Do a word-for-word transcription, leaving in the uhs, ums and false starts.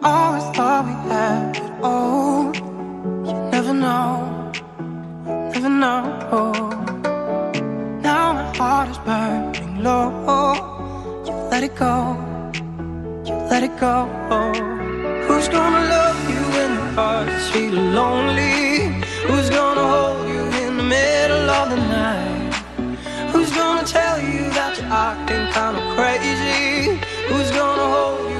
Always thought we had it all. You never know, you never know. Now my heart is burning low. You let it go, you let it go. Who's gonna love you when your heart's feeling lonely? Who's gonna hold you in the middle of the night? Who's gonna tell you that you're acting kinda crazy? Who's gonna hold you